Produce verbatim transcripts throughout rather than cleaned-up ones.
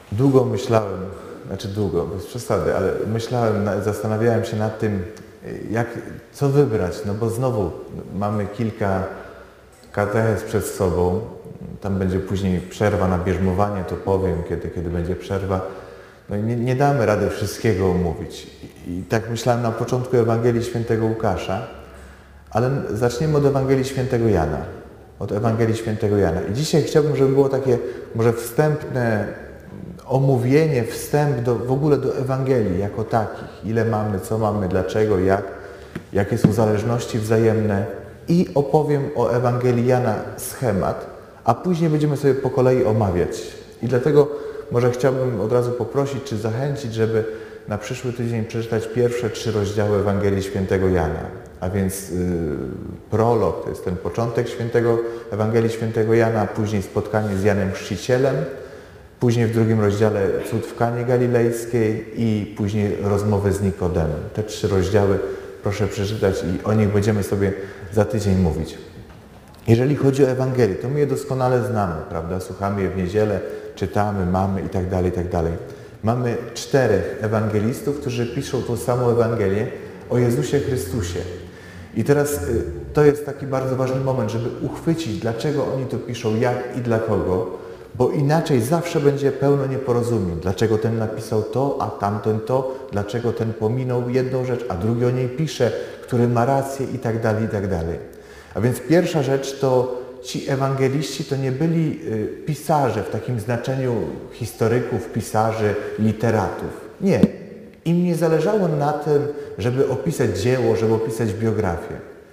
Długo myślałem, znaczy długo, bez przesady, ale myślałem, zastanawiałem się nad tym, jak, co wybrać, no bo znowu mamy kilka katechez przed sobą, tam będzie później przerwa na bierzmowanie, to powiem, kiedy, kiedy będzie przerwa. No i nie, nie damy rady wszystkiego omówić. I, I tak myślałem na początku Ewangelii Świętego Łukasza, ale zaczniemy od Ewangelii Świętego Jana. Od Ewangelii Świętego Jana. I dzisiaj chciałbym, żeby było takie może wstępne omówienie, wstęp do, w ogóle do Ewangelii jako takich. Ile mamy, co mamy, dlaczego, jak, jakie są zależności wzajemne. I opowiem o Ewangelii Jana schemat, a później będziemy sobie po kolei omawiać. I dlatego może chciałbym od razu poprosić, czy zachęcić, żeby na przyszły tydzień przeczytać pierwsze trzy rozdziały Ewangelii Świętego Jana. A więc yy, prolog, to jest ten początek świętego, Ewangelii Świętego Jana, później spotkanie z Janem Chrzcicielem, później w drugim rozdziale cud w Kanie Galilejskiej i później rozmowy z Nikodemem. Te trzy rozdziały proszę przeczytać i o nich będziemy sobie za tydzień mówić. Jeżeli chodzi o Ewangelię, to my je doskonale znamy, prawda? Słuchamy je w niedzielę, czytamy, mamy i tak dalej, i tak dalej. Mamy czterech ewangelistów, którzy piszą tą samą Ewangelię o Jezusie Chrystusie. I teraz to jest taki bardzo ważny moment, żeby uchwycić, dlaczego oni to piszą, jak i dla kogo, bo inaczej zawsze będzie pełno nieporozumień. Dlaczego ten napisał to, a tamten to, dlaczego ten pominął jedną rzecz, a drugi o niej pisze, który ma rację i tak dalej, i tak dalej. A więc pierwsza rzecz to ci ewangeliści to nie byli pisarze w takim znaczeniu historyków, pisarzy, literatów. Nie. Im nie zależało na tym, żeby opisać dzieło, żeby opisać biografię.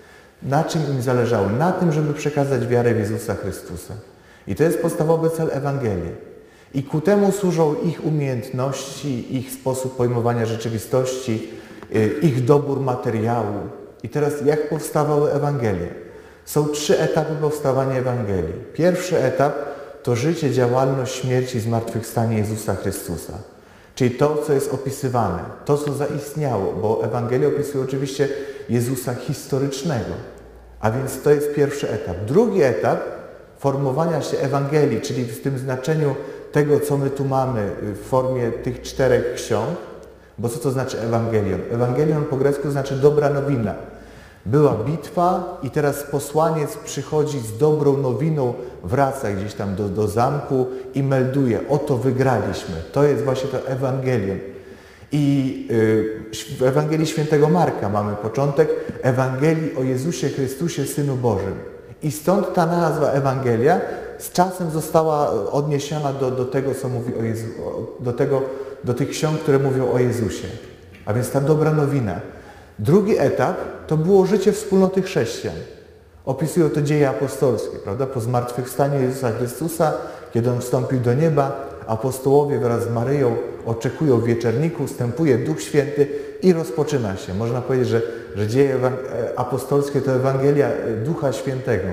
Na czym im zależało? Na tym, żeby przekazać wiarę w Jezusa Chrystusa. I to jest podstawowy cel Ewangelii. I ku temu służą ich umiejętności, ich sposób pojmowania rzeczywistości, ich dobór materiału. I teraz jak powstawały Ewangelie? Są trzy etapy powstawania Ewangelii. Pierwszy etap to życie, działalność, śmierć i zmartwychwstanie Jezusa Chrystusa. Czyli to, co jest opisywane, to, co zaistniało, bo Ewangelie opisują oczywiście Jezusa historycznego. A więc to jest pierwszy etap. Drugi etap formowania się Ewangelii, czyli w tym znaczeniu tego, co my tu mamy w formie tych czterech ksiąg, bo co to znaczy Ewangelion? Ewangelion po grecku znaczy dobra nowina. Była bitwa i teraz posłaniec przychodzi z dobrą nowiną, wraca gdzieś tam do, do zamku i melduje, oto wygraliśmy. To jest właśnie to Ewangelium. I yy, w Ewangelii Świętego Marka mamy początek Ewangelii o Jezusie Chrystusie, Synu Bożym. I stąd ta nazwa Ewangelia z czasem została odniesiona do, do tego, co mówi o Jezu, do, tego, do tych ksiąg, które mówią o Jezusie. A więc ta dobra nowina. Drugi etap to było życie wspólnoty chrześcijan. Opisują to dzieje apostolskie, prawda? Po zmartwychwstaniu Jezusa Chrystusa, kiedy On wstąpił do nieba, apostołowie wraz z Maryją oczekują w wieczerniku, wstępuje Duch Święty i rozpoczyna się. Można powiedzieć, że, że dzieje apostolskie to Ewangelia Ducha Świętego.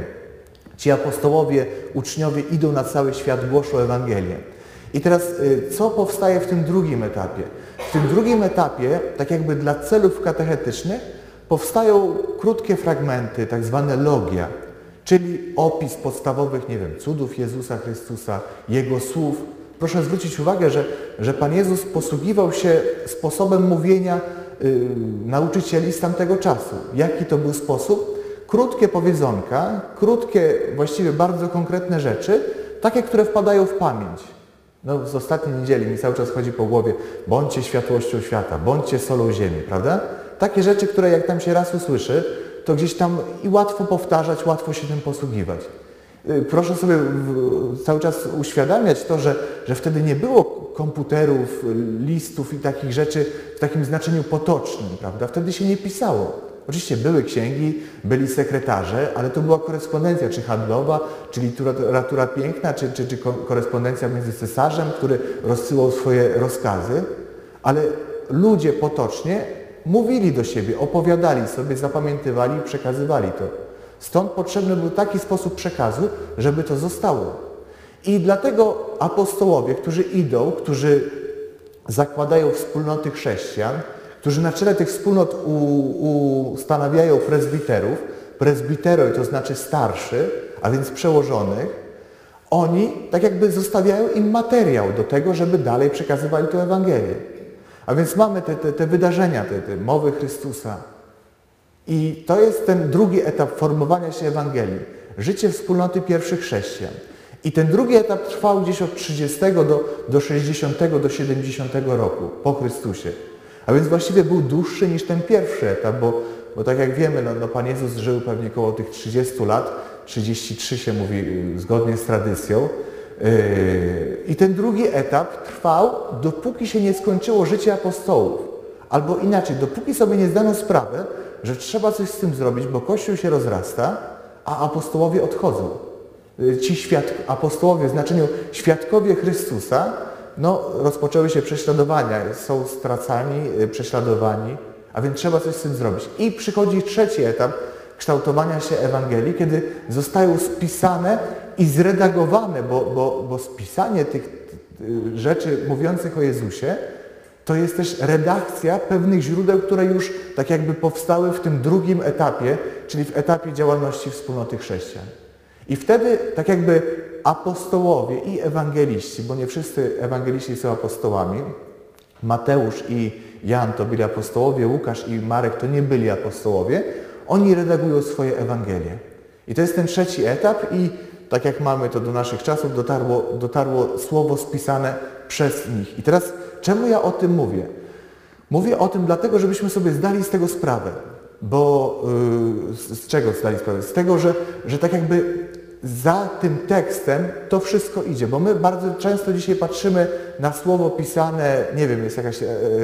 Ci apostołowie, uczniowie idą na cały świat, głoszą Ewangelię. I teraz co powstaje w tym drugim etapie? W tym drugim etapie, tak jakby dla celów katechetycznych, powstają krótkie fragmenty, tak zwane logia, czyli opis podstawowych, nie wiem, cudów Jezusa Chrystusa, Jego słów. Proszę zwrócić uwagę, że, że Pan Jezus posługiwał się sposobem mówienia yy, nauczycieli z tamtego czasu. Jaki to był sposób? Krótkie powiedzonka, krótkie, właściwie bardzo konkretne rzeczy, takie, które wpadają w pamięć. No, z ostatniej niedzieli mi cały czas chodzi po głowie, bądźcie światłością świata, bądźcie solą ziemi, prawda? Takie rzeczy, które jak tam się raz usłyszy, to gdzieś tam i łatwo powtarzać, łatwo się tym posługiwać. Proszę sobie cały czas uświadamiać to, że, że wtedy nie było komputerów, listów i takich rzeczy w takim znaczeniu potocznym, prawda? Wtedy się nie pisało. Oczywiście były księgi, byli sekretarze, ale to była korespondencja, czy handlowa, czy literatura piękna, czy, czy, czy korespondencja między cesarzem, który rozsyłał swoje rozkazy, ale ludzie potocznie mówili do siebie, opowiadali sobie, zapamiętywali i przekazywali to. Stąd potrzebny był taki sposób przekazu, żeby to zostało. I dlatego apostołowie, którzy idą, którzy zakładają wspólnoty chrześcijan, którzy na czele tych wspólnot ustanawiają prezbiterów, prezbiteroi to znaczy starszy, a więc przełożonych, oni tak jakby zostawiają im materiał do tego, żeby dalej przekazywali tę Ewangelię. A więc mamy te, te, te wydarzenia, te, te mowy Chrystusa. I to jest ten drugi etap formowania się Ewangelii. Życie wspólnoty pierwszych chrześcijan. I ten drugi etap trwał gdzieś od trzydziestego do, do sześćdziesiątego, do siedemdziesiątego roku po Chrystusie. A więc właściwie był dłuższy niż ten pierwszy etap, bo, bo tak jak wiemy, no, no Pan Jezus żył pewnie około tych trzydziestu lat, trzydzieści trzy się mówi zgodnie z tradycją. Yy, I ten drugi etap trwał, dopóki się nie skończyło życie apostołów. Albo inaczej, dopóki sobie nie zdano sprawy, że trzeba coś z tym zrobić, bo Kościół się rozrasta, a apostołowie odchodzą. Ci świadk, apostołowie w znaczeniu świadkowie Chrystusa, no, rozpoczęły się prześladowania, są stracani, prześladowani, a więc trzeba coś z tym zrobić. I przychodzi trzeci etap kształtowania się Ewangelii, kiedy zostają spisane i zredagowane, bo, bo, bo spisanie tych rzeczy mówiących o Jezusie to jest też redakcja pewnych źródeł, które już tak jakby powstały w tym drugim etapie, czyli w etapie działalności wspólnoty chrześcijan. I wtedy tak jakby apostołowie i ewangeliści, bo nie wszyscy ewangeliści są apostołami, Mateusz i Jan to byli apostołowie, Łukasz i Marek to nie byli apostołowie, oni redagują swoje Ewangelie. I to jest ten trzeci etap i tak jak mamy to do naszych czasów, dotarło, dotarło słowo spisane przez nich. I teraz czemu ja o tym mówię? Mówię o tym dlatego, żebyśmy sobie zdali z tego sprawę. Bo yy, z, z czego zdali sprawę? Z tego, że, że tak jakby za tym tekstem to wszystko idzie. Bo my bardzo często dzisiaj patrzymy na słowo pisane, nie wiem, jest jakaś yy,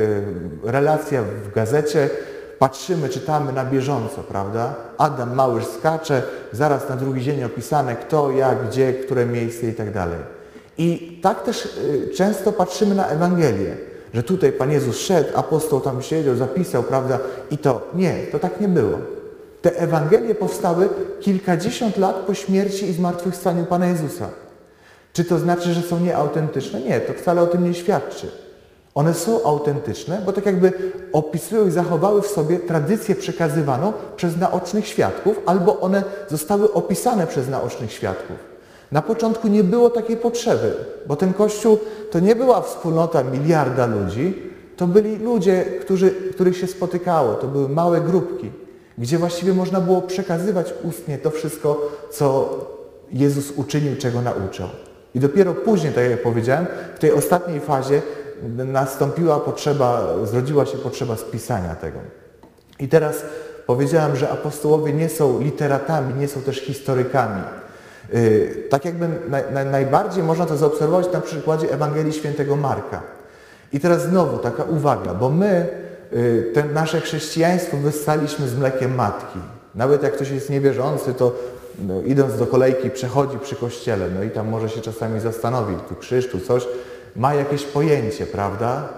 relacja w gazecie, patrzymy, czytamy na bieżąco, prawda? Adam Małysz skacze, zaraz na drugi dzień opisane kto, jak, gdzie, które miejsce i tak dalej. I tak też y, często patrzymy na Ewangelię, że tutaj Pan Jezus szedł, apostoł tam siedział, zapisał, prawda? I to nie, to tak nie było. Te Ewangelie powstały kilkadziesiąt lat po śmierci i zmartwychwstaniu Pana Jezusa. Czy to znaczy, że są nieautentyczne? Nie, to wcale o tym nie świadczy. One są autentyczne, bo tak jakby opisują i zachowały w sobie tradycję przekazywaną przez naocznych świadków, albo one zostały opisane przez naocznych świadków. Na początku nie było takiej potrzeby, bo ten Kościół to nie była wspólnota miliarda ludzi, to byli ludzie, którzy, których się spotykało, to były małe grupki, gdzie właściwie można było przekazywać ustnie to wszystko, co Jezus uczynił, czego nauczał. I dopiero później, tak jak powiedziałem, w tej ostatniej fazie nastąpiła potrzeba, zrodziła się potrzeba spisania tego. I teraz powiedziałem, że apostołowie nie są literatami, nie są też historykami. Yy, tak jakby na, na, najbardziej można to zaobserwować na przykładzie Ewangelii Świętego Marka. I teraz znowu taka uwaga, bo my yy, te nasze chrześcijaństwo wyssaliśmy z mlekiem matki. Nawet jak ktoś jest niewierzący, to no, idąc do kolejki przechodzi przy kościele, no i tam może się czasami zastanowić, tu krzyż, tu coś, ma jakieś pojęcie, prawda?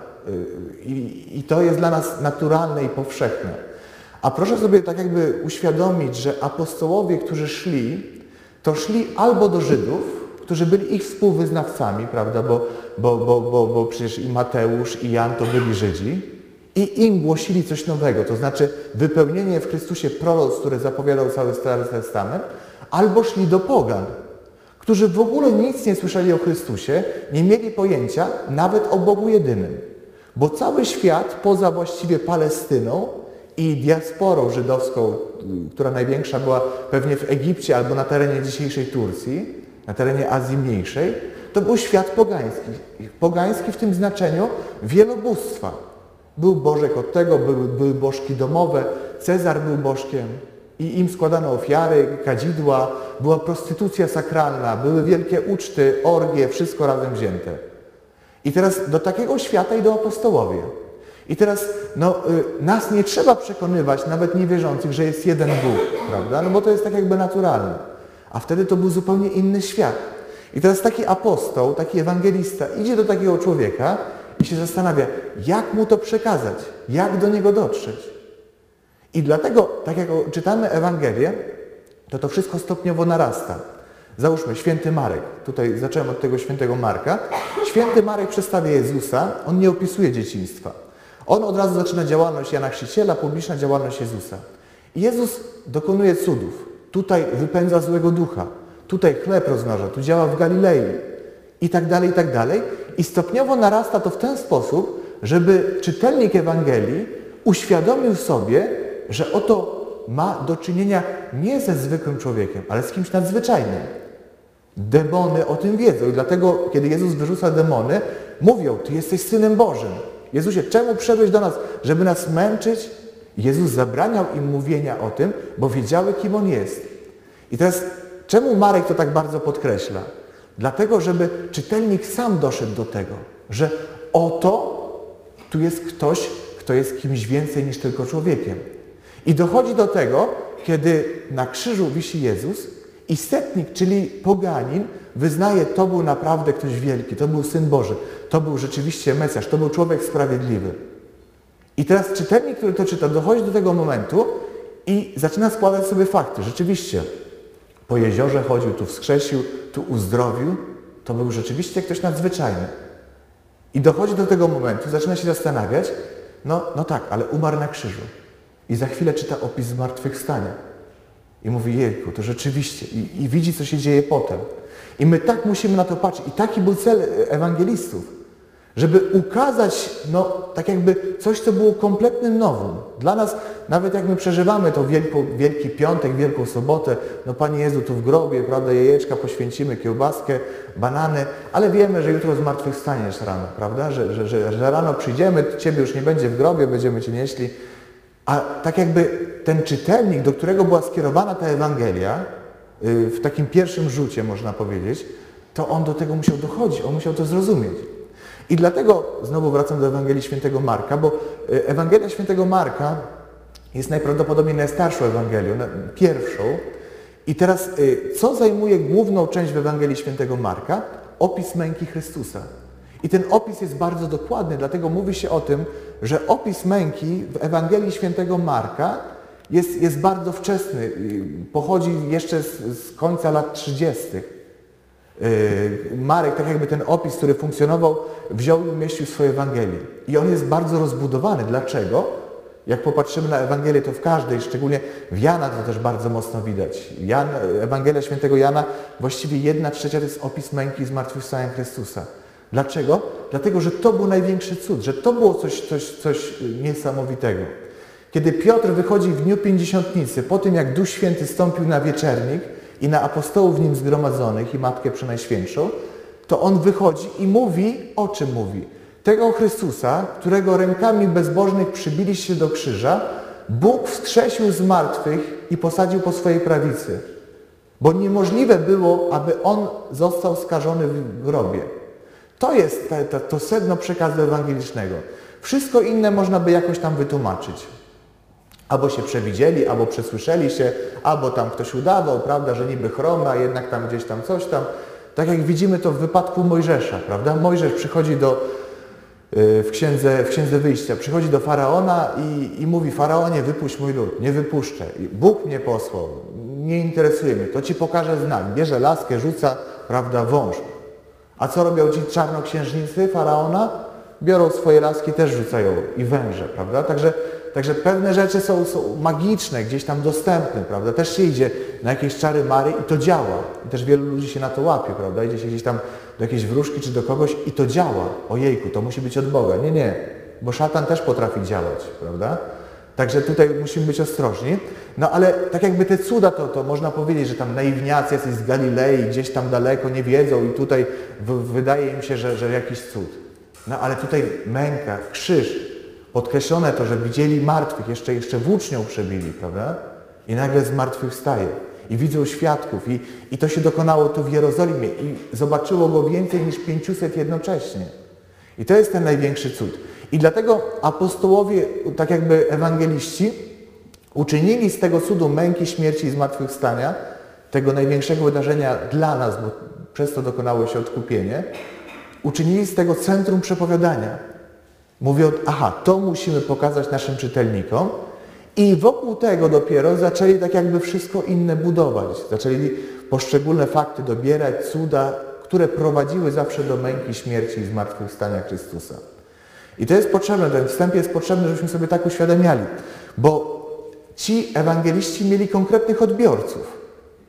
I, I to jest dla nas naturalne i powszechne. A proszę sobie tak jakby uświadomić, że apostołowie, którzy szli, to szli albo do Żydów, którzy byli ich współwyznawcami, prawda? Bo, bo, bo, bo, bo przecież i Mateusz, i Jan to byli Żydzi, i im głosili coś nowego, to znaczy wypełnienie w Chrystusie proroctw, które zapowiadał cały Stary Testament, albo szli do pogan, którzy w ogóle nic nie słyszeli o Chrystusie, nie mieli pojęcia nawet o Bogu jedynym. Bo cały świat, poza właściwie Palestyną i diasporą żydowską, która największa była pewnie w Egipcie albo na terenie dzisiejszej Turcji, na terenie Azji Mniejszej, to był świat pogański. Pogański w tym znaczeniu wielobóstwa. Był bożek od tego, były, były bożki domowe, Cezar był bożkiem. I im składano ofiary, kadzidła, była prostytucja sakralna, były wielkie uczty, orgie, wszystko razem wzięte. I teraz do takiego świata idą apostołowie. I teraz no, y, nas nie trzeba przekonywać, nawet niewierzących, że jest jeden Bóg, prawda? No bo to jest tak jakby naturalne. A wtedy to był zupełnie inny świat. I teraz taki apostoł, taki ewangelista idzie do takiego człowieka i się zastanawia, jak mu to przekazać, jak do niego dotrzeć. I dlatego, tak jak czytamy Ewangelię, to to wszystko stopniowo narasta. Załóżmy, święty Marek. Tutaj zacząłem od tego świętego Marka. Święty Marek przedstawia Jezusa, on nie opisuje dzieciństwa. On od razu zaczyna działalność Jana Chrzciciela, publiczna działalność Jezusa. I Jezus dokonuje cudów. Tutaj wypędza złego ducha. tutaj chleb rozmnaża, tu działa w Galilei i tak dalej, i tak dalej. I stopniowo narasta to w ten sposób, żeby czytelnik Ewangelii uświadomił sobie, że oto ma do czynienia nie ze zwykłym człowiekiem, ale z kimś nadzwyczajnym. Demony o tym wiedzą i dlatego, kiedy Jezus wyrzuca demony, mówią, Ty jesteś Synem Bożym. Jezusie, czemu przyszedłeś do nas, żeby nas męczyć? Jezus zabraniał im mówienia o tym, bo wiedziały, kim On jest. I teraz, czemu Marek to tak bardzo podkreśla? Dlatego, żeby czytelnik sam doszedł do tego, że oto tu jest ktoś, kto jest kimś więcej niż tylko człowiekiem. I dochodzi do tego, kiedy na krzyżu wisi Jezus i setnik, czyli poganin, wyznaje, to był naprawdę ktoś wielki, to był Syn Boży, to był rzeczywiście Mesjasz, to był człowiek sprawiedliwy. I teraz czytelnik, który to czyta, dochodzi do tego momentu i zaczyna składać sobie fakty. Rzeczywiście, po jeziorze chodził, tu wskrzesił, tu uzdrowił, to był rzeczywiście ktoś nadzwyczajny. I dochodzi do tego momentu, zaczyna się zastanawiać, no, no tak, ale umarł na krzyżu. I za chwilę czyta opis zmartwychwstania. I mówi, jejku, to rzeczywiście. I, I widzi, co się dzieje potem. I my tak musimy na to patrzeć. I taki był cel ewangelistów. Żeby ukazać, no, tak jakby coś, co było kompletnym nowym. Dla nas, nawet jak my przeżywamy to wielką, Wielki Piątek, Wielką Sobotę, no Panie Jezu, tu w grobie, prawda, jajeczka poświęcimy, kiełbaskę, banany, ale wiemy, że jutro zmartwychwstaniesz rano, prawda, że, że, że, że rano przyjdziemy, Ciebie już nie będzie w grobie, będziemy Cię nieśli. A tak jakby ten czytelnik, do którego była skierowana ta Ewangelia, w takim pierwszym rzucie można powiedzieć, to on do tego musiał dochodzić, on musiał to zrozumieć. I dlatego znowu wracam do Ewangelii Świętego Marka, bo Ewangelia Świętego Marka jest najprawdopodobniej najstarszą Ewangelią, pierwszą. I teraz co zajmuje główną część w Ewangelii Świętego Marka? Opis męki Chrystusa. I ten opis jest bardzo dokładny, dlatego mówi się o tym, że opis męki w Ewangelii Świętego Marka jest, jest bardzo wczesny, pochodzi jeszcze z, z końca lat trzydziestych. Marek, tak jakby ten opis, który funkcjonował, wziął i umieścił w swojej Ewangelii. I on jest bardzo rozbudowany. Dlaczego? Jak popatrzymy na Ewangelię, to w każdej, szczególnie w Jana to też bardzo mocno widać. Jan, Ewangelia Świętego Jana, właściwie jedna trzecia to jest opis męki i zmartwychwstania Chrystusa. Dlaczego? Dlatego, że to był największy cud, że to było coś, coś, coś niesamowitego. Kiedy Piotr wychodzi w dniu pięćdziesiątnicy, po tym jak Duch Święty stąpił na wieczernik i na apostołów w nim zgromadzonych i Matkę Przenajświętszą, to on wychodzi i mówi, o czym mówi? Tego Chrystusa, którego rękami bezbożnych przybiliście do krzyża, Bóg wskrzesił z martwych i posadził po swojej prawicy. Bo niemożliwe było, aby On został skażony w grobie. To jest to, to, to sedno przekazu ewangelicznego. Wszystko inne można by jakoś tam wytłumaczyć. Albo się przewidzieli, albo przesłyszeli się, albo tam ktoś udawał, prawda, że niby chromy, a jednak tam gdzieś tam coś tam. Tak jak widzimy to w wypadku Mojżesza, prawda? Mojżesz przychodzi do, w księdze, w księdze Wyjścia, przychodzi do Faraona i, i mówi, Faraonie, wypuść mój lud, nie wypuszczę. I Bóg mnie posłał, nie interesuje mnie, to ci pokażę znak. Bierze laskę, rzuca, prawda, wąż. A co robią ci czarnoksiężnicy Faraona? Biorą swoje laski, też rzucają i węże, prawda? Także, także pewne rzeczy są, są magiczne, gdzieś tam dostępne, prawda? Też się idzie na jakieś czary mary i to działa. I też wielu ludzi się na to łapie, prawda? Idzie się gdzieś tam do jakiejś wróżki czy do kogoś i to działa. Ojejku, to musi być od Boga. Nie, nie, bo szatan też potrafi działać, prawda? Także tutaj musimy być ostrożni. No ale tak jakby te cuda, to, to można powiedzieć, że tam naiwniacy jacyś z Galilei, gdzieś tam daleko nie wiedzą i tutaj w, wydaje im się, że, że jakiś cud. No ale tutaj męka, krzyż, podkreślone to, że widzieli martwych, jeszcze, jeszcze włócznią przebili, prawda? I nagle zmartwychwstaje. I widzą świadków. I, I to się dokonało tu w Jerozolimie. I zobaczyło go więcej niż pięciuset jednocześnie. I to jest ten największy cud. I dlatego apostołowie, tak jakby ewangeliści, uczynili z tego cudu męki, śmierci i zmartwychwstania, tego największego wydarzenia dla nas, bo przez to dokonało się odkupienie, uczynili z tego centrum przepowiadania. Mówią, aha, to musimy pokazać naszym czytelnikom i wokół tego dopiero zaczęli tak jakby wszystko inne budować. Zaczęli poszczególne fakty dobierać, cuda, które prowadziły zawsze do męki, śmierci i zmartwychwstania Chrystusa. I to jest potrzebne, ten wstęp jest potrzebny, żebyśmy sobie tak uświadamiali, bo ci ewangeliści mieli konkretnych odbiorców.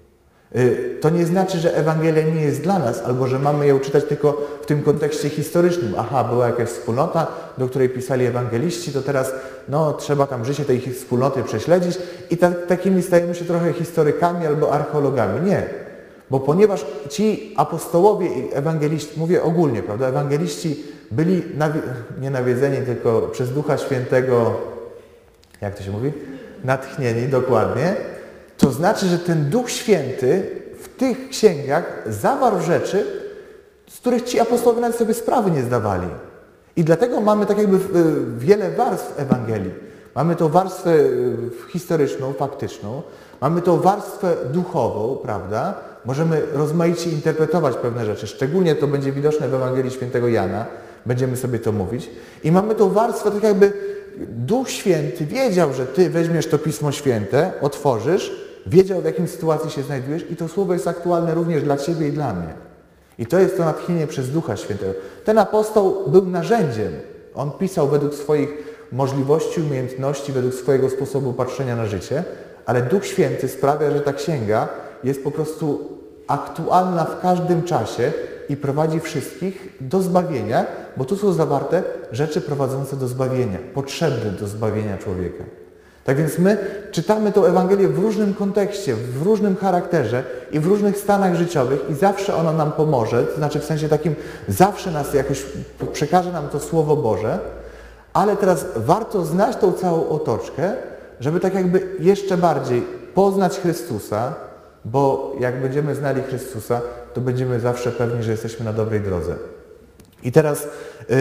To nie znaczy, że Ewangelia nie jest dla nas, albo że mamy ją czytać tylko w tym kontekście historycznym. Aha, była jakaś wspólnota, do której pisali ewangeliści, to teraz no, trzeba tam życie tej wspólnoty prześledzić i tak, takimi stajemy się trochę historykami albo archeologami. Nie, bo ponieważ ci apostołowie i ewangeliści, mówię ogólnie, prawda, ewangeliści byli nawi nie nawiedzeni, tylko przez Ducha Świętego, jak to się mówi? Natchnieni, dokładnie. To znaczy, że ten Duch Święty w tych księgach zawarł rzeczy, z których ci apostołowie nawet sobie sprawy nie zdawali. I dlatego mamy tak jakby wiele warstw Ewangelii. Mamy tą warstwę historyczną, faktyczną, mamy tą warstwę duchową, prawda? Możemy rozmaicie interpretować pewne rzeczy. Szczególnie to będzie widoczne w Ewangelii Świętego Jana. Będziemy sobie to mówić. I mamy tą warstwę tak jakby Duch Święty wiedział, że Ty weźmiesz to Pismo Święte, otworzysz, wiedział, w jakiej sytuacji się znajdujesz i to słowo jest aktualne również dla Ciebie i dla mnie. I to jest to natchnienie przez Ducha Świętego. Ten apostoł był narzędziem. On pisał według swoich możliwości, umiejętności, według swojego sposobu patrzenia na życie, ale Duch Święty sprawia, że ta księga jest po prostu aktualna w każdym czasie i prowadzi wszystkich do zbawienia, bo tu są zawarte rzeczy prowadzące do zbawienia, potrzebne do zbawienia człowieka. Tak więc my czytamy tę Ewangelię w różnym kontekście, w różnym charakterze i w różnych stanach życiowych i zawsze ona nam pomoże, to znaczy w sensie takim zawsze nas jakoś przekaże nam to Słowo Boże, ale teraz warto znać tą całą otoczkę, żeby tak jakby jeszcze bardziej poznać Chrystusa, bo jak będziemy znali Chrystusa, to będziemy zawsze pewni, że jesteśmy na dobrej drodze. I teraz yy,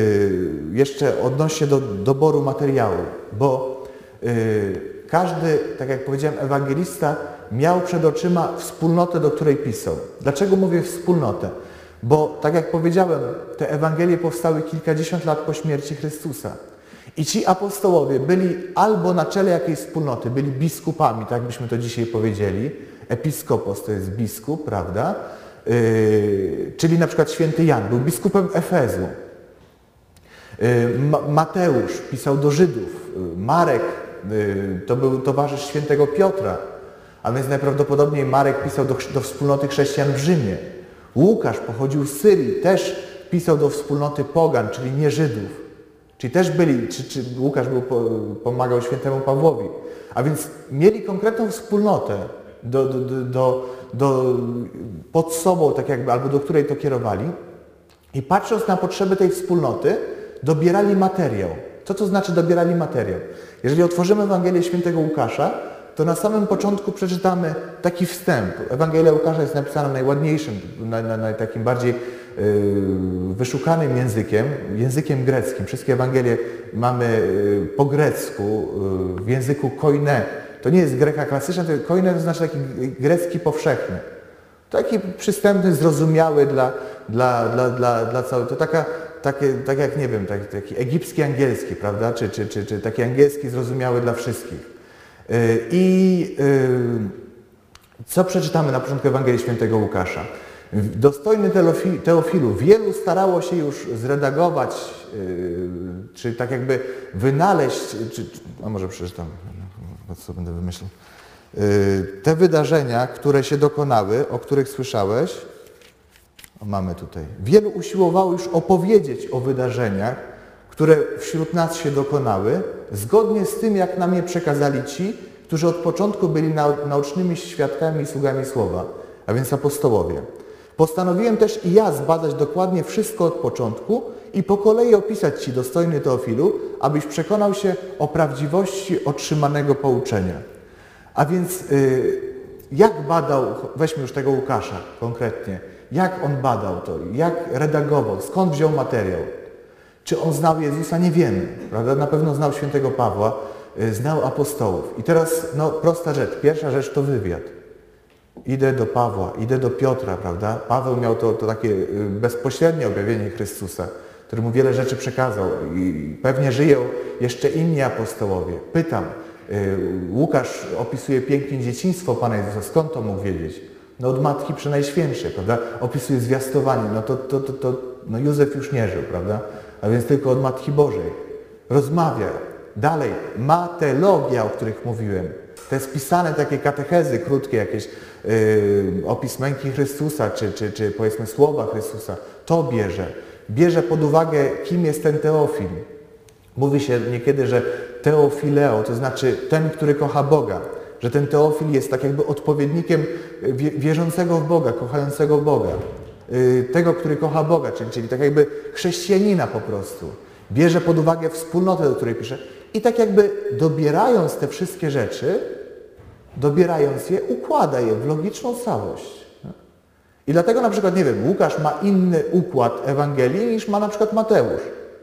jeszcze odnośnie do doboru materiału, bo yy, każdy, tak jak powiedziałem, ewangelista miał przed oczyma wspólnotę, do której pisał. Dlaczego mówię wspólnotę? Bo tak jak powiedziałem, te Ewangelie powstały kilkadziesiąt lat po śmierci Chrystusa. I ci apostołowie byli albo na czele jakiejś wspólnoty, byli biskupami, tak byśmy to dzisiaj powiedzieli. Episkopos to jest biskup, prawda? Yy, czyli na przykład święty Jan był biskupem Efezu. Yy, Ma Mateusz pisał do Żydów. Yy, Marek yy, to był towarzysz świętego Piotra. A więc najprawdopodobniej Marek pisał do, do wspólnoty chrześcijan w Rzymie. Łukasz pochodził z Syrii, też pisał do wspólnoty pogan, czyli nie Żydów. Czyli też byli, czy, czy Łukasz był, pomagał świętemu Pawłowi. A więc mieli konkretną wspólnotę do, do, do, do, do, pod sobą, tak jakby, albo do której to kierowali. I patrząc na potrzeby tej wspólnoty, dobierali materiał. Co to znaczy dobierali materiał? Jeżeli otworzymy Ewangelię Świętego Łukasza, to na samym początku przeczytamy taki wstęp. Ewangelia Łukasza jest napisana najładniejszym, na, na, na takim bardziej yy, wyszukanym językiem, językiem greckim. Wszystkie Ewangelie mamy yy, po grecku, yy, w języku koine. To nie jest greka klasyczna, to koine to znaczy taki grecki powszechny. Taki przystępny, zrozumiały dla, dla, dla, dla, dla całego. To taka, takie, tak jak, nie wiem, taki, taki egipski angielski, prawda? Czy, czy, czy, czy taki angielski zrozumiały dla wszystkich. I co przeczytamy na początku Ewangelii Świętego Łukasza? Dostojny Teofilu, wielu starało się już zredagować, czy tak jakby wynaleźć, czy, a może przeczytam, co będę wymyślał, te wydarzenia, które się dokonały, o których słyszałeś, o, mamy tutaj, wielu usiłowało już opowiedzieć o wydarzeniach, które wśród nas się dokonały, zgodnie z tym, jak nam je przekazali ci, którzy od początku byli naocznymi świadkami i sługami Słowa, a więc apostołowie. Postanowiłem też i ja zbadać dokładnie wszystko od początku i po kolei opisać Ci, dostojny Teofilu, abyś przekonał się o prawdziwości otrzymanego pouczenia. A więc yy, jak badał, weźmy już tego Łukasza konkretnie, jak on badał to, jak redagował, skąd wziął materiał? Czy on znał Jezusa? Nie wiemy, prawda? Na pewno znał świętego Pawła, znał apostołów. I teraz, no, prosta rzecz. Pierwsza rzecz to wywiad. Idę do Pawła, idę do Piotra, prawda? Paweł miał to, to takie bezpośrednie objawienie Chrystusa, który mu wiele rzeczy przekazał. I pewnie żyją jeszcze inni apostołowie. Pytam, Łukasz opisuje pięknie dzieciństwo Pana Jezusa. Skąd to mógł wiedzieć? No od Matki Przenajświętszej, prawda? Opisuje zwiastowanie. No to, to, to, to no Józef już nie żył, prawda? A więc tylko od Matki Bożej. Rozmawia. Dalej, ma te logia, o których mówiłem. Te spisane takie katechezy krótkie, jakieś yy, opis męki Chrystusa, czy, czy, czy powiedzmy słowa Chrystusa, to bierze. Bierze pod uwagę, kim jest ten Teofil. Mówi się niekiedy, że Teofileo, to znaczy ten, który kocha Boga. Że ten Teofil jest tak jakby odpowiednikiem wierzącego w Boga, kochającego Boga. Tego, który kocha Boga, czyli, czyli tak jakby chrześcijanina po prostu. Bierze pod uwagę wspólnotę, do której pisze. I tak jakby dobierając te wszystkie rzeczy, dobierając je, układa je w logiczną całość. I dlatego na przykład, nie wiem, Łukasz ma inny układ Ewangelii niż ma na przykład Mateusz.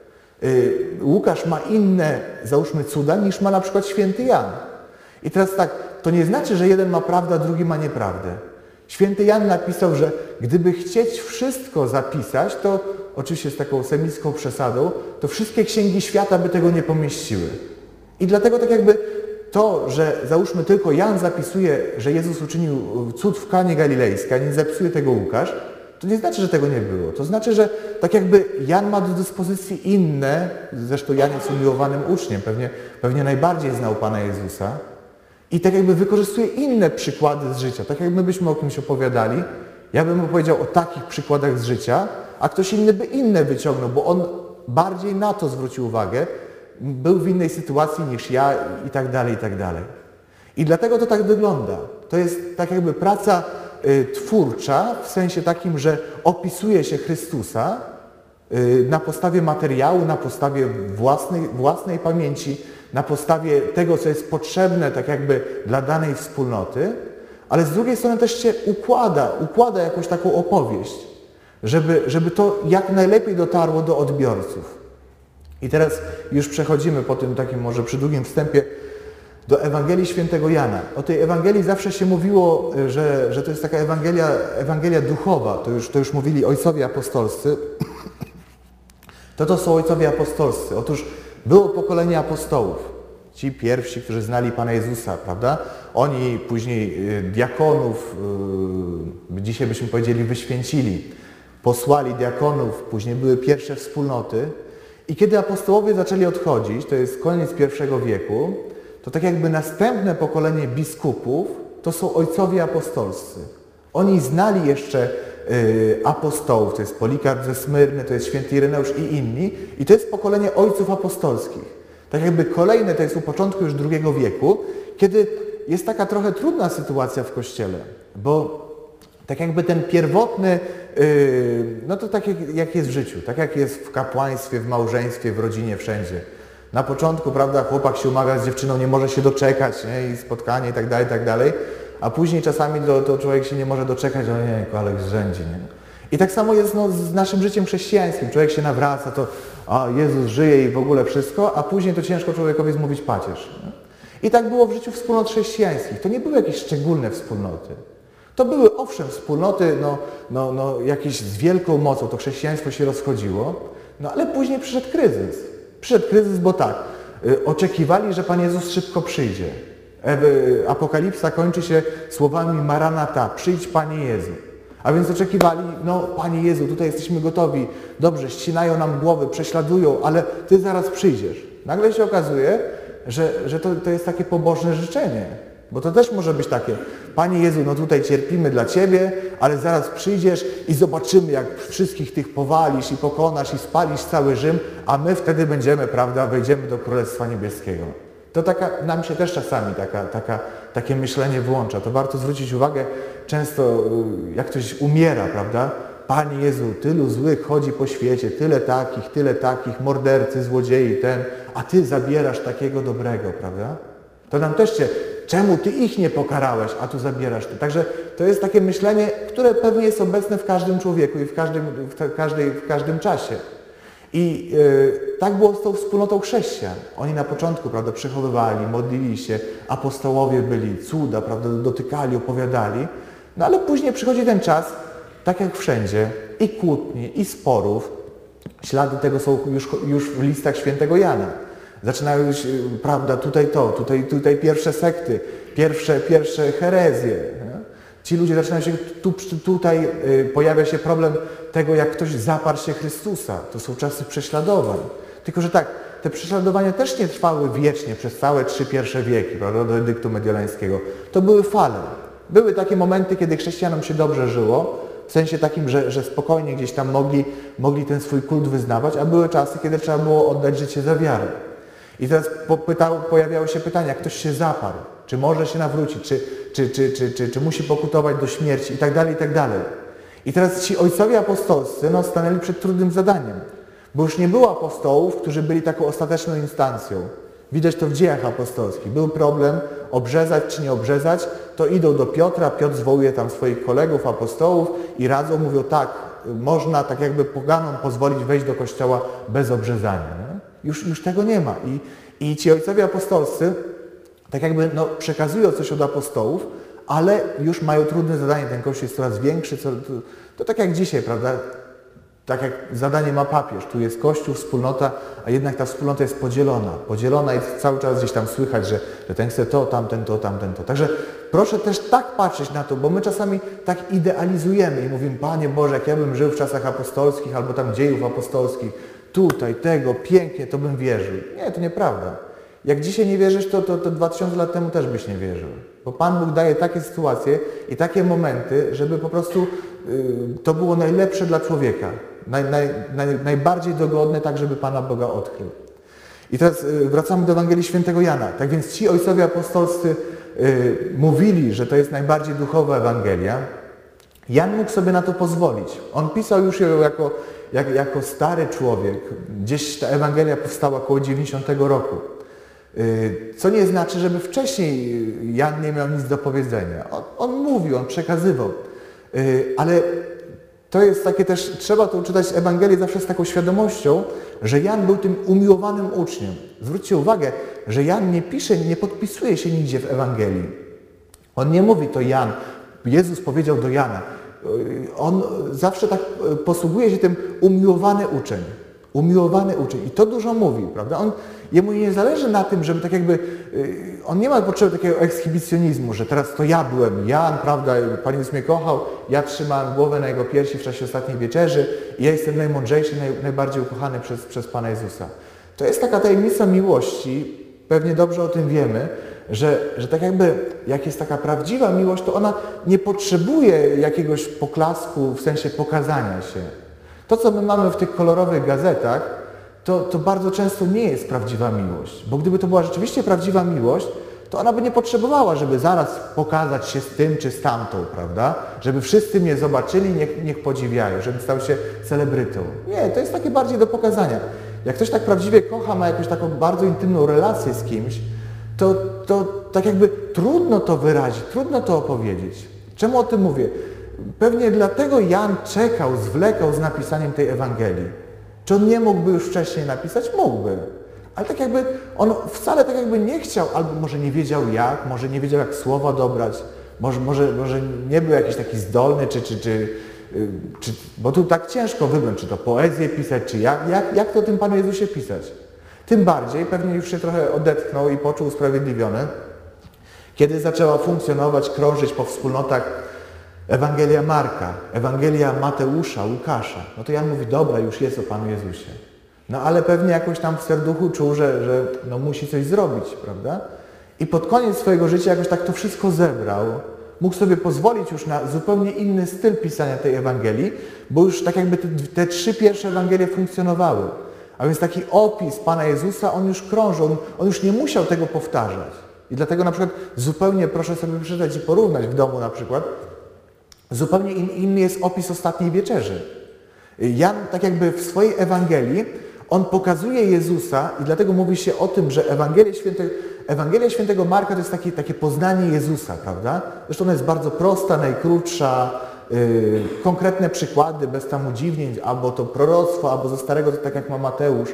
Łukasz ma inne, załóżmy, cuda niż ma na przykład święty Jan. I teraz tak, to nie znaczy, że jeden ma prawdę, a drugi ma nieprawdę. Święty Jan napisał, że gdyby chcieć wszystko zapisać, to oczywiście z taką semicką przesadą, to wszystkie księgi świata by tego nie pomieściły. I dlatego tak jakby to, że załóżmy tylko Jan zapisuje, że Jezus uczynił cud w Kanie Galilejskiej, a nie zapisuje tego Łukasz, to nie znaczy, że tego nie było. To znaczy, że tak jakby Jan ma do dyspozycji inne, zresztą Jan jest umiłowanym uczniem, pewnie, pewnie najbardziej znał Pana Jezusa, i tak jakby wykorzystuje inne przykłady z życia. Tak jak my byśmy o kimś opowiadali, ja bym opowiedział o takich przykładach z życia, a ktoś inny by inne wyciągnął, bo on bardziej na to zwrócił uwagę, był w innej sytuacji niż ja i tak dalej, i tak dalej. I dlatego to tak wygląda. To jest tak jakby praca y, twórcza, w sensie takim, że opisuje się Chrystusa y, na podstawie materiału, na podstawie własnej, własnej pamięci, na podstawie tego, co jest potrzebne tak jakby dla danej wspólnoty, ale z drugiej strony też się układa, układa jakąś taką opowieść, żeby, żeby to jak najlepiej dotarło do odbiorców. I teraz już przechodzimy po tym takim może przydługim wstępie do Ewangelii Świętego Jana. O tej Ewangelii zawsze się mówiło, że, że to jest taka Ewangelia, Ewangelia duchowa, to już, to już mówili ojcowie apostolscy. To to są ojcowie apostolscy. Otóż było pokolenie apostołów, ci pierwsi, którzy znali Pana Jezusa, prawda? Oni później diakonów, dzisiaj byśmy powiedzieli wyświęcili, posłali diakonów, później były pierwsze wspólnoty. I kiedy apostołowie zaczęli odchodzić, to jest koniec pierwszego wieku, to tak jakby następne pokolenie biskupów to są ojcowie apostolscy. Oni znali jeszcze y, apostołów, to jest Polikarp ze Smyrny, to jest święty Ireneusz i inni, i to jest pokolenie ojców apostolskich. Tak jakby kolejne to jest u początku już drugiego wieku, kiedy jest taka trochę trudna sytuacja w Kościele, bo tak jakby ten pierwotny, yy, no to tak jak, jak jest w życiu, tak jak jest w kapłaństwie, w małżeństwie, w rodzinie, wszędzie. Na początku, prawda, chłopak się umaga z dziewczyną, nie może się doczekać, nie? I spotkanie i tak dalej, i tak dalej, a później czasami to, to człowiek się nie może doczekać, o nie, ale zrzędzi, nie? I tak samo jest no, z naszym życiem chrześcijańskim. Człowiek się nawraca, to a Jezus żyje i w ogóle wszystko, a później to ciężko człowiekowi zmówić pacierz. Nie? I tak było w życiu wspólnot chrześcijańskich. To nie były jakieś szczególne wspólnoty. To były owszem wspólnoty, no, no, no, jakieś z wielką mocą, to chrześcijaństwo się rozchodziło, no ale później przyszedł kryzys. Przyszedł kryzys, bo tak, y, oczekiwali, że Pan Jezus szybko przyjdzie. Y, Apokalipsa kończy się słowami Maranata, przyjdź Panie Jezu. A więc oczekiwali, no Panie Jezu, tutaj jesteśmy gotowi, dobrze, ścinają nam głowy, prześladują, ale Ty zaraz przyjdziesz. Nagle się okazuje, że, że to, to jest takie pobożne życzenie. Bo to też może być takie, Panie Jezu, no tutaj cierpimy dla Ciebie, ale zaraz przyjdziesz i zobaczymy, jak wszystkich tych powalisz i pokonasz i spalisz cały Rzym, a my wtedy będziemy, prawda, wejdziemy do Królestwa Niebieskiego. To taka, nam się też czasami taka, taka, takie myślenie włącza. To warto zwrócić uwagę, często jak ktoś umiera, prawda? Panie Jezu, tylu złych chodzi po świecie, tyle takich, tyle takich, mordercy, złodziei, ten, a Ty zabierasz takiego dobrego, prawda? To nam też się, czemu Ty ich nie pokarałeś, a tu zabierasz Ty. Także to jest takie myślenie, które pewnie jest obecne w każdym człowieku i w każdym, w każdej, w każdym czasie. I yy, tak było z tą wspólnotą chrześcijan. Oni na początku, prawda, przechowywali, modlili się, apostołowie byli, cuda, prawda, dotykali, opowiadali. No ale później przychodzi ten czas, tak jak wszędzie, i kłótni, i sporów. Ślady tego są już, już w listach świętego Jana. Zaczynają się, prawda, tutaj to, tutaj, tutaj pierwsze sekty, pierwsze, pierwsze herezje. Nie? Ci ludzie zaczynają się, tu, tutaj y, pojawia się problem tego, jak ktoś zaparł się Chrystusa. To są czasy prześladowań. Tylko że tak, te prześladowania też nie trwały wiecznie przez całe trzy pierwsze wieki, prawda, do edyktu mediolańskiego. To były fale. Były takie momenty, kiedy chrześcijanom się dobrze żyło, w sensie takim, że, że spokojnie gdzieś tam mogli, mogli ten swój kult wyznawać, a były czasy, kiedy trzeba było oddać życie za wiarę. I teraz popytał, pojawiały się pytania, ktoś się zaparł, czy może się nawrócić, czy, czy, czy, czy, czy, czy musi pokutować do śmierci i tak dalej, i tak dalej. I teraz ci ojcowie apostolscy no, stanęli przed trudnym zadaniem, bo już nie było apostołów, którzy byli taką ostateczną instancją. Widać to w dziejach apostolskich. Był problem obrzezać czy nie obrzezać, to idą do Piotra, Piotr zwołuje tam swoich kolegów, apostołów i radzą, mówią tak, można tak jakby poganom pozwolić wejść do kościoła bez obrzezania. Nie? Już, już tego nie ma. I, I ci ojcowie apostolscy tak jakby no, przekazują coś od apostołów, ale już mają trudne zadanie, ten kościół jest coraz większy, co, to, to tak jak dzisiaj, prawda? Tak jak zadanie ma papież, tu jest kościół, wspólnota, a jednak ta wspólnota jest podzielona. Podzielona i cały czas gdzieś tam słychać, że, że ten chce to, tamten to, tamten to. Także proszę też tak patrzeć na to, bo my czasami tak idealizujemy i mówimy, Panie Boże, jak ja bym żył w czasach apostolskich albo tam dziejów apostolskich, tutaj, tego, pięknie, to bym wierzył. Nie, to nieprawda. Jak dzisiaj nie wierzysz, to, to, to dwa tysiące lat temu też byś nie wierzył. Bo Pan Bóg daje takie sytuacje i takie momenty, żeby po prostu yy, to było najlepsze dla człowieka. Naj, naj, naj, najbardziej dogodne, tak żeby Pana Boga odkrył. I teraz yy, wracamy do Ewangelii Świętego Jana. Tak więc ci ojcowie apostolscy yy, mówili, że to jest najbardziej duchowa Ewangelia. Jan mógł sobie na to pozwolić. On pisał już ją jako, jak, jako stary człowiek. Gdzieś ta Ewangelia powstała około dziewięćdziesiątego roku. Co nie znaczy, żeby wcześniej Jan nie miał nic do powiedzenia. On, on mówił, on przekazywał. Ale to jest takie też, trzeba to czytać Ewangelię zawsze z taką świadomością, że Jan był tym umiłowanym uczniem. Zwróćcie uwagę, że Jan nie pisze, nie podpisuje się nigdzie w Ewangelii. On nie mówi to Jan. Jezus powiedział do Jana. On zawsze tak posługuje się tym umiłowany uczeń. Umiłowany uczeń. I to dużo mówi, prawda? On, jemu nie zależy na tym, żeby tak jakby... On nie ma potrzeby takiego ekshibicjonizmu, że teraz to ja byłem Jan, prawda? Pan Jezus mnie kochał, ja trzymałem głowę na Jego piersi w czasie ostatniej wieczerzy i ja jestem najmądrzejszy, naj, najbardziej ukochany przez, przez Pana Jezusa. To jest taka tajemnica miłości, pewnie dobrze o tym wiemy, że, że tak jakby jak jest taka prawdziwa miłość, to ona nie potrzebuje jakiegoś poklasku w sensie pokazania się. To, co my mamy w tych kolorowych gazetach, to, to bardzo często nie jest prawdziwa miłość. Bo gdyby to była rzeczywiście prawdziwa miłość, to ona by nie potrzebowała, żeby zaraz pokazać się z tym czy z tamtą, prawda? Żeby wszyscy mnie zobaczyli, niech, niech podziwiają, żebym stał się celebrytą. Nie, to jest takie bardziej do pokazania. Jak ktoś tak prawdziwie kocha, ma jakąś taką bardzo intymną relację z kimś, to, to tak jakby trudno to wyrazić, trudno to opowiedzieć. Czemu o tym mówię? Pewnie dlatego Jan czekał, zwlekał z napisaniem tej Ewangelii. Czy on nie mógłby już wcześniej napisać? Mógłby. Ale tak jakby on wcale tak jakby nie chciał, albo może nie wiedział jak, może nie wiedział jak słowa dobrać, może, może, może nie był jakiś taki zdolny, czy, czy, czy, czy, bo tu tak ciężko wybrać, czy to poezję pisać, czy jak, jak, jak to o tym Panu Jezusie pisać. Tym bardziej pewnie już się trochę odetchnął i poczuł usprawiedliwiony, kiedy zaczęła funkcjonować, krążyć po wspólnotach Ewangelia Marka, Ewangelia Mateusza, Łukasza. No to Jan mówi, dobra, już jest o Panu Jezusie. No ale pewnie jakoś tam w serduchu czuł, że, że no musi coś zrobić, prawda? I pod koniec swojego życia jakoś tak to wszystko zebrał. Mógł sobie pozwolić już na zupełnie inny styl pisania tej Ewangelii, bo już tak jakby te, te trzy pierwsze Ewangelie funkcjonowały. A więc taki opis Pana Jezusa, on już krążył, on, on już nie musiał tego powtarzać. I dlatego na przykład zupełnie, proszę sobie przeczytać i porównać w domu na przykład, zupełnie inny jest opis ostatniej wieczerzy. Jan tak jakby w swojej Ewangelii, on pokazuje Jezusa i dlatego mówi się o tym, że Ewangelia, Święte, Ewangelia Świętego Marka to jest takie, takie poznanie Jezusa, prawda? Zresztą ona jest bardzo prosta, najkrótsza, yy, konkretne przykłady, bez tam udziwnień, albo to proroctwo, albo ze Starego, to tak jak ma Mateusz.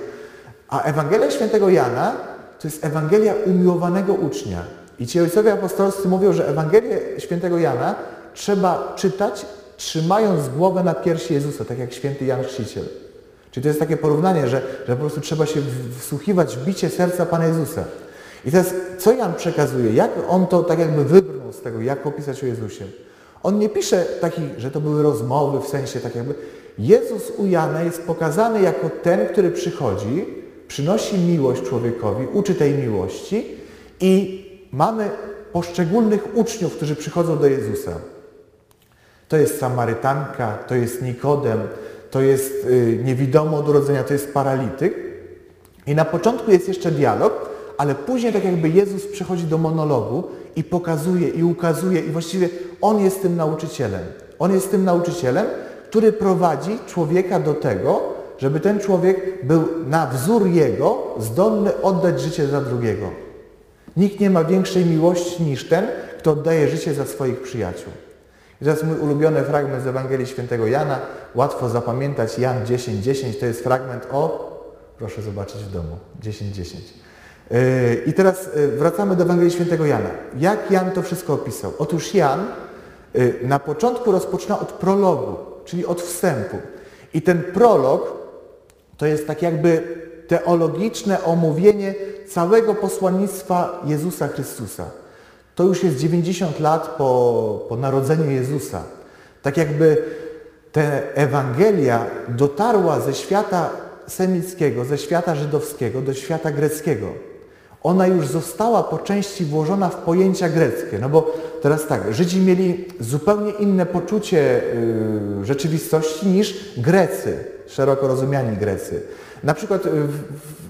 A Ewangelia Świętego Jana to jest Ewangelia umiłowanego ucznia. I ci ojcowie apostolscy mówią, że Ewangelię Świętego Jana trzeba czytać, trzymając głowę na piersi Jezusa, tak jak święty Jan Chrzciciel. Czyli to jest takie porównanie, że, że po prostu trzeba się wsłuchiwać w bicie serca Pana Jezusa. I teraz, co Jan przekazuje? Jak on to tak jakby wybrnął z tego, jak opisać o Jezusie? On nie pisze takich, że to były rozmowy, w sensie tak jakby... Jezus u Jana jest pokazany jako ten, który przychodzi, przynosi miłość człowiekowi, uczy tej miłości i mamy poszczególnych uczniów, którzy przychodzą do Jezusa. To jest Samarytanka, to jest Nikodem, to jest y, niewidomy od urodzenia, to jest paralityk. I na początku jest jeszcze dialog, ale później tak jakby Jezus przechodzi do monologu i pokazuje, i ukazuje, i właściwie On jest tym nauczycielem. On jest tym nauczycielem, który prowadzi człowieka do tego, żeby ten człowiek był na wzór Jego zdolny oddać życie za drugiego. Nikt nie ma większej miłości niż ten, kto oddaje życie za swoich przyjaciół. I teraz mój ulubiony fragment z Ewangelii Świętego Jana, łatwo zapamiętać, Jan dziesięć dziesięć, to jest fragment o, proszę zobaczyć w domu, dziesięć dziesięć. I teraz wracamy do Ewangelii Świętego Jana. Jak Jan to wszystko opisał? Otóż Jan na początku rozpoczyna od prologu, czyli od wstępu. I ten prolog to jest tak jakby teologiczne omówienie całego posłannictwa Jezusa Chrystusa. To już jest dziewięćdziesiąt lat po, po narodzeniu Jezusa. Tak jakby ta Ewangelia dotarła ze świata semickiego, ze świata żydowskiego do świata greckiego. Ona już została po części włożona w pojęcia greckie. No bo teraz tak, Żydzi mieli zupełnie inne poczucie yy, rzeczywistości niż Grecy, szeroko rozumiani Grecy. Na przykład w, w,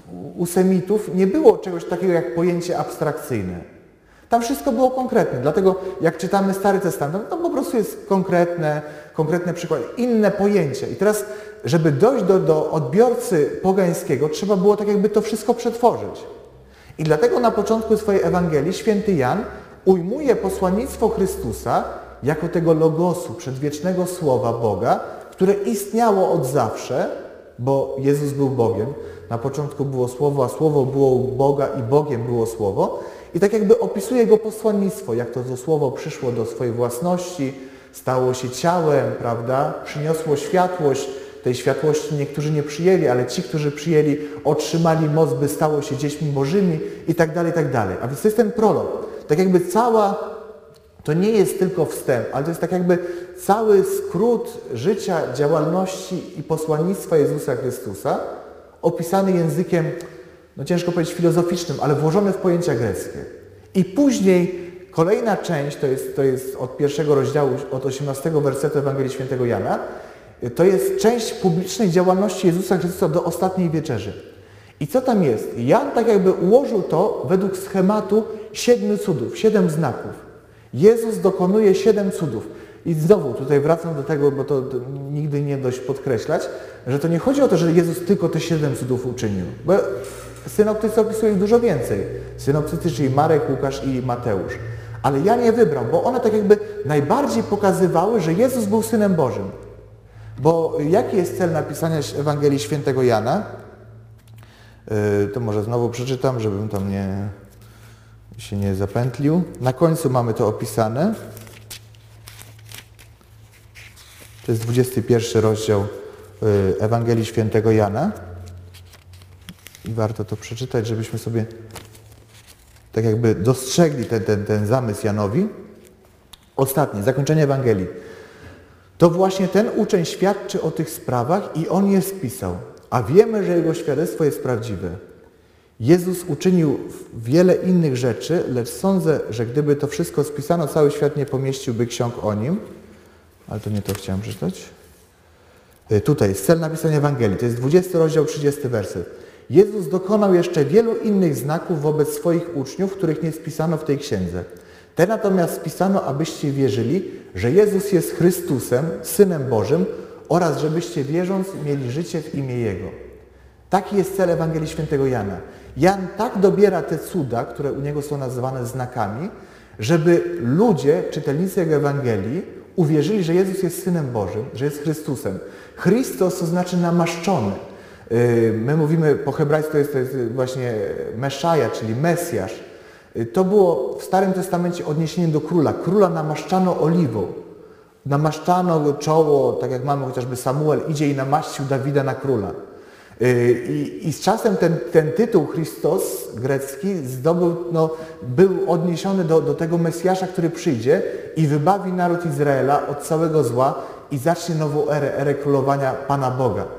u Semitów nie było czegoś takiego jak pojęcie abstrakcyjne. Tam wszystko było konkretne, dlatego jak czytamy Stary Testament, to po prostu jest konkretne, konkretne przykłady, inne pojęcia. I teraz, żeby dojść do, do odbiorcy pogańskiego, trzeba było tak jakby to wszystko przetworzyć. I dlatego na początku swojej Ewangelii święty Jan ujmuje posłannictwo Chrystusa jako tego logosu, przedwiecznego Słowa Boga, które istniało od zawsze, bo Jezus był Bogiem. Na początku było Słowo, a Słowo było u Boga i Bogiem było Słowo. I tak jakby opisuje Jego posłannictwo, jak to, to Słowo przyszło do swojej własności, stało się ciałem, prawda? Przyniosło światłość. Tej światłości niektórzy nie przyjęli, ale ci, którzy przyjęli, otrzymali moc, by stało się dziećmi Bożymi i tak dalej, i tak dalej. A więc to jest ten prolog. Tak jakby cała, to nie jest tylko wstęp, ale to jest tak jakby cały skrót życia, działalności i posłannictwa Jezusa Chrystusa, opisany językiem, no ciężko powiedzieć filozoficznym, ale włożony w pojęcia greckie. I później kolejna część, to jest, to jest od pierwszego rozdziału, od osiemnastego wersetu Ewangelii Świętego Jana, to jest część publicznej działalności Jezusa Chrystusa do ostatniej wieczerzy. I co tam jest? Jan tak jakby ułożył to według schematu siedmiu cudów, siedem znaków. Jezus dokonuje siedem cudów. I znowu tutaj wracam do tego, bo to, to nigdy nie dość podkreślać, że to nie chodzi o to, że Jezus tylko te siedem cudów uczynił. Bo synoptycy opisują ich dużo więcej. Synoptycy, czyli Marek, Łukasz i Mateusz. Ale Jan je wybrał, bo one tak jakby najbardziej pokazywały, że Jezus był Synem Bożym. Bo jaki jest cel napisania Ewangelii Świętego Jana? Yy, to może znowu przeczytam, żebym tam nie, się nie zapętlił. Na końcu mamy to opisane. To jest dwudziesty pierwszy rozdział yy, Ewangelii Świętego Jana. I warto to przeczytać, żebyśmy sobie tak jakby dostrzegli ten, ten, ten zamysł Janowi. Ostatnie, zakończenie Ewangelii. To właśnie ten uczeń świadczy o tych sprawach i on je spisał, a wiemy, że jego świadectwo jest prawdziwe. Jezus uczynił wiele innych rzeczy, lecz sądzę, że gdyby to wszystko spisano, cały świat nie pomieściłby ksiąg o nim. Ale to nie to chciałem przeczytać. Tutaj jest cel napisania Ewangelii, to jest dwudziesty rozdział, trzydziesty werset. Jezus dokonał jeszcze wielu innych znaków wobec swoich uczniów, których nie spisano w tej księdze. Te natomiast spisano, abyście wierzyli, że Jezus jest Chrystusem, Synem Bożym oraz żebyście wierząc mieli życie w imię Jego. Taki jest cel Ewangelii Świętego Jana. Jan tak dobiera te cuda, które u niego są nazywane znakami, żeby ludzie, czytelnicy Jego Ewangelii, uwierzyli, że Jezus jest Synem Bożym, że jest Chrystusem. Chrystus to znaczy namaszczony. My mówimy po hebrajsku, to jest, to jest właśnie Meszaja, czyli Mesjasz. To było w Starym Testamencie odniesienie do króla. Króla namaszczano oliwą. Namaszczano czoło, tak jak mamy chociażby Samuel, idzie i namaścił Dawida na króla. I, i z czasem ten, ten tytuł Chrystos grecki zdobył, no, był odniesiony do, do tego Mesjasza, który przyjdzie i wybawi naród Izraela od całego zła i zacznie nową erę, erę królowania Pana Boga.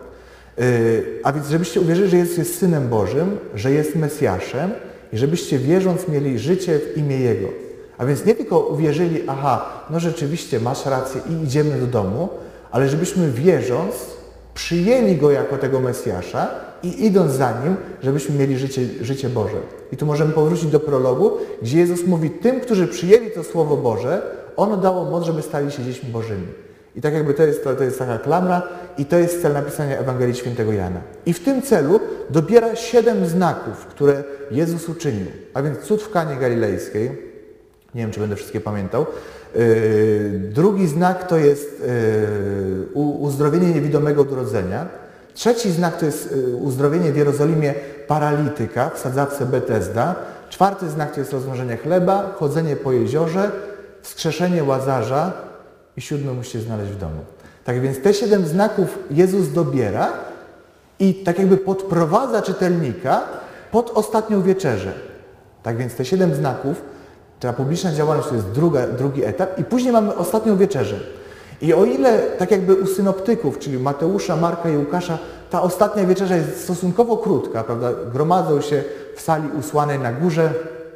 A więc żebyście uwierzyli, że Jezus jest Synem Bożym, że jest Mesjaszem i żebyście wierząc mieli życie w imię Jego. A więc nie tylko uwierzyli, aha, no rzeczywiście masz rację i idziemy do domu, ale żebyśmy wierząc przyjęli Go jako tego Mesjasza i idąc za Nim, żebyśmy mieli życie, życie Boże. I tu możemy powrócić do prologu, gdzie Jezus mówi tym, którzy przyjęli to Słowo Boże, ono dało moc, żeby stali się dziećmi Bożymi. I tak jakby to jest, to, to jest taka klamra i to jest cel napisania Ewangelii Świętego Jana. I w tym celu dobiera siedem znaków, które Jezus uczynił. A więc cud w Kanie Galilejskiej, nie wiem, czy będę wszystkie pamiętał. Yy, drugi znak to jest yy, uzdrowienie niewidomego od urodzenia. Trzeci znak to jest yy, uzdrowienie w Jerozolimie paralityka w sadzawce Betesda. Czwarty znak to jest rozmnożenie chleba, chodzenie po jeziorze, wskrzeszenie Łazarza i siódmy musicie znaleźć w domu. Tak więc te siedem znaków Jezus dobiera i tak jakby podprowadza czytelnika pod ostatnią wieczerzę. Tak więc te siedem znaków, ta publiczna działalność to jest druga, drugi etap i później mamy ostatnią wieczerzę. I o ile tak jakby u synoptyków, czyli Mateusza, Marka i Łukasza, ta ostatnia wieczerza jest stosunkowo krótka, prawda? Gromadzą się w sali usłanej na górze.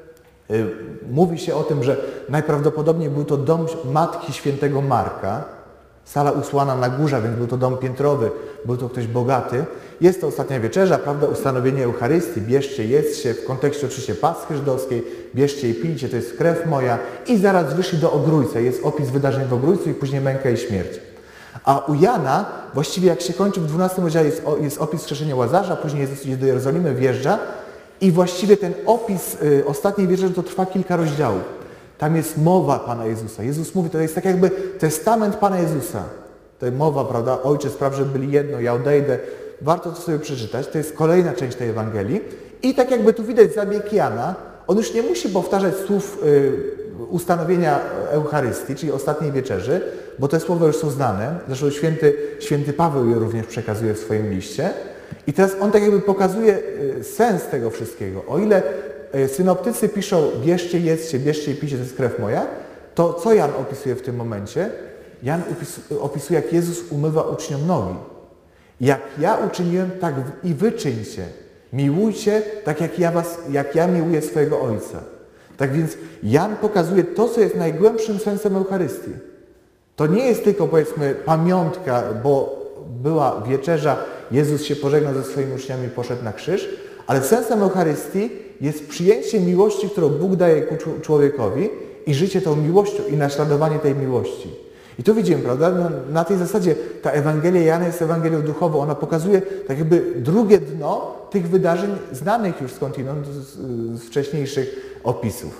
Mówi się o tym, że najprawdopodobniej był to dom matki świętego Marka, sala usłana na górze, więc był to dom piętrowy, był to ktoś bogaty. Jest to ostatnia wieczerza, prawda, ustanowienie Eucharystii, bierzcie, jedzcie, w kontekście oczywiście Paschy żydowskiej, bierzcie i pijcie, to jest krew moja i zaraz wyszli do Ogrójca, jest opis wydarzeń w Ogrójcu i później męka i śmierć. A u Jana, właściwie jak się kończy w dwunastym rozdziale jest, jest opis wskrzeszenia Łazarza, później Jezus idzie do Jerozolimy, wjeżdża i właściwie ten opis y, ostatniej wieczerzy to trwa kilka rozdziałów. Tam jest mowa Pana Jezusa. Jezus mówi, to jest tak jakby testament Pana Jezusa. To jest mowa, prawda? Ojcze, spraw, żeby byli jedno, ja odejdę. Warto to sobie przeczytać. To jest kolejna część tej Ewangelii. I tak jakby tu widać zabieg Jana. On już nie musi powtarzać słów y, ustanowienia Eucharystii, czyli ostatniej wieczerzy, bo te słowa już są znane. Zresztą święty, święty Paweł je również przekazuje w swoim liście. I teraz on tak jakby pokazuje y, sens tego wszystkiego. O ile synoptycy piszą, bierzcie, jedzcie, bierzcie i pijcie, to jest krew moja, to co Jan opisuje w tym momencie? Jan opisuje, jak Jezus umywa uczniom nogi. Jak ja uczyniłem, tak i wy czyńcie. Miłujcie, tak jak ja, was, jak ja miłuję swojego Ojca. Tak więc Jan pokazuje to, co jest najgłębszym sensem Eucharystii. To nie jest tylko, powiedzmy, pamiątka, bo była wieczerza, Jezus się pożegnał ze swoimi uczniami i poszedł na krzyż, ale sensem Eucharystii jest przyjęcie miłości, którą Bóg daje ku człowiekowi i życie tą miłością i naśladowanie tej miłości. I tu widzimy, prawda, no, na tej zasadzie ta Ewangelia Jana jest Ewangelią duchową. Ona pokazuje tak jakby drugie dno tych wydarzeń znanych już skądinąd z, z wcześniejszych opisów.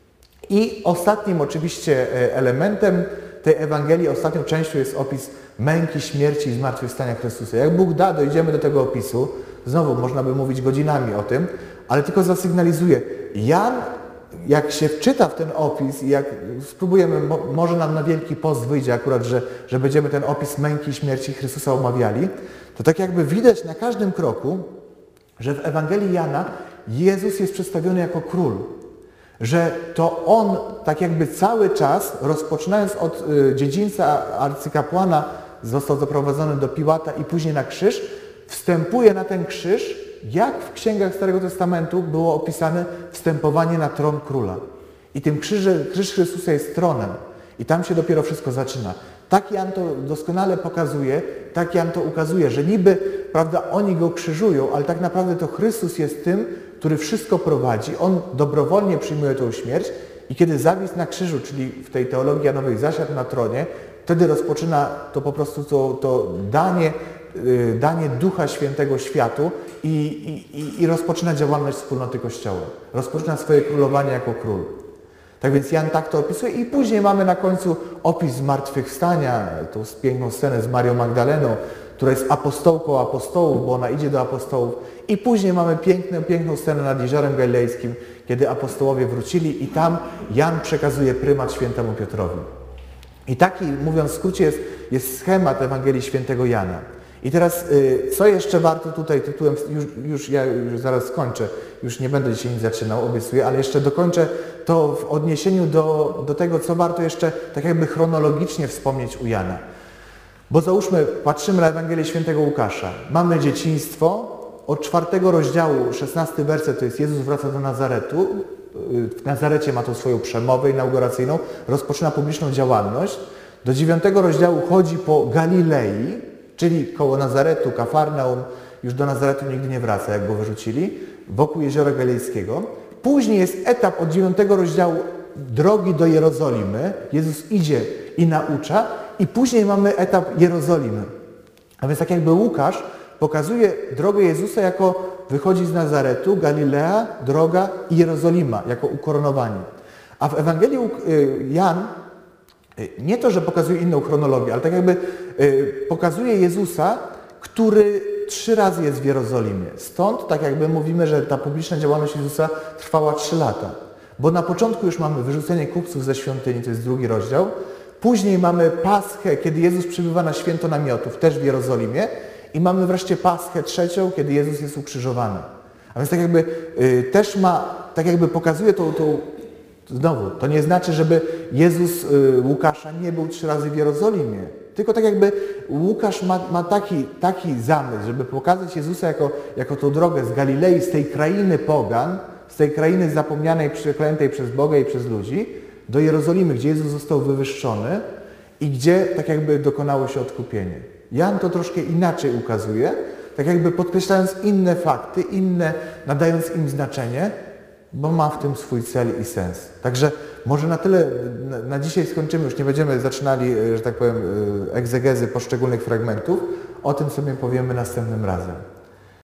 I ostatnim oczywiście elementem tej Ewangelii, ostatnią częścią jest opis męki, śmierci i zmartwychwstania Chrystusa. Jak Bóg da, dojdziemy do tego opisu. Znowu można by mówić godzinami o tym, ale tylko zasygnalizuję. Jan, jak się wczyta w ten opis i jak spróbujemy, może nam na Wielki Post wyjdzie akurat, że, że będziemy ten opis męki i śmierci Chrystusa omawiali, to tak jakby widać na każdym kroku, że w Ewangelii Jana Jezus jest przedstawiony jako król. Że to On tak jakby cały czas, rozpoczynając od y, dziedzińca arcykapłana, został zaprowadzony do Piłata i później na krzyż, wstępuje na ten krzyż, jak w księgach Starego Testamentu było opisane wstępowanie na tron króla. I tym krzyże, krzyż Chrystusa jest tronem. I tam się dopiero wszystko zaczyna. Tak Jan to doskonale pokazuje, tak Jan to ukazuje, że niby, prawda, oni Go krzyżują, ale tak naprawdę to Chrystus jest tym, który wszystko prowadzi. On dobrowolnie przyjmuje tą śmierć i kiedy zawisł na krzyżu, czyli w tej teologii Janowej zasiadł na tronie, wtedy rozpoczyna to po prostu to, to danie, yy, danie Ducha Świętego światu i, i, i rozpoczyna działalność wspólnoty Kościoła. Rozpoczyna swoje królowanie jako król. Tak więc Jan tak to opisuje i później mamy na końcu opis zmartwychwstania, tą piękną scenę z Marią Magdaleną, która jest apostołką apostołów, bo ona idzie do apostołów. I później mamy piękną, piękną scenę nad Jeziorem Galilejskim, kiedy apostołowie wrócili i tam Jan przekazuje prymat świętemu Piotrowi. I taki, mówiąc w skrócie, jest, jest schemat Ewangelii Świętego Jana. I teraz, co jeszcze warto tutaj tytułem, już, już ja już zaraz skończę, już nie będę dzisiaj nic zaczynał, obiecuję, ale jeszcze dokończę to w odniesieniu do, do tego, co warto jeszcze tak jakby chronologicznie wspomnieć u Jana. Bo załóżmy, patrzymy na Ewangelię Świętego Łukasza. Mamy dzieciństwo, od czwartego rozdziału, szesnasty werset, to jest Jezus wraca do Nazaretu. W Nazarecie ma tą swoją przemowę inauguracyjną, rozpoczyna publiczną działalność. Do dziewiątego rozdziału chodzi po Galilei, czyli koło Nazaretu, Kafarnaum, już do Nazaretu nigdy nie wraca, jak go wyrzucili, wokół Jeziora Galilejskiego. Później jest etap od dziewiątego rozdziału drogi do Jerozolimy. Jezus idzie i naucza i później mamy etap Jerozolimy. A więc tak jakby Łukasz pokazuje drogę Jezusa jako wychodzi z Nazaretu, Galilea, droga i Jerozolima jako ukoronowanie. A w Ewangelii Jan nie to, że pokazuje inną chronologię, ale tak jakby pokazuje Jezusa, który trzy razy jest w Jerozolimie. Stąd tak jakby mówimy, że ta publiczna działalność Jezusa trwała trzy lata. Bo na początku już mamy wyrzucenie kupców ze świątyni, to jest drugi rozdział. Później mamy Paschę, kiedy Jezus przybywa na święto namiotów, też w Jerozolimie. I mamy wreszcie Paschę trzecią, kiedy Jezus jest ukrzyżowany. A więc tak jakby y, też ma, tak jakby pokazuje tą, tą, znowu, to nie znaczy, żeby Jezus y, Łukasza nie był trzy razy w Jerozolimie. Tylko tak jakby Łukasz ma, ma taki, taki zamysł, żeby pokazać Jezusa jako, jako tą drogę z Galilei, z tej krainy pogan, z tej krainy zapomnianej, przeklętej przez Boga i przez ludzi, do Jerozolimy, gdzie Jezus został wywyższony i gdzie tak jakby dokonało się odkupienie. Jan to troszkę inaczej ukazuje, tak jakby podkreślając inne fakty, inne, nadając im znaczenie, bo ma w tym swój cel i sens. Także może na tyle na, na dzisiaj skończymy, już nie będziemy zaczynali, że tak powiem, egzegezy poszczególnych fragmentów, o tym sobie powiemy następnym razem.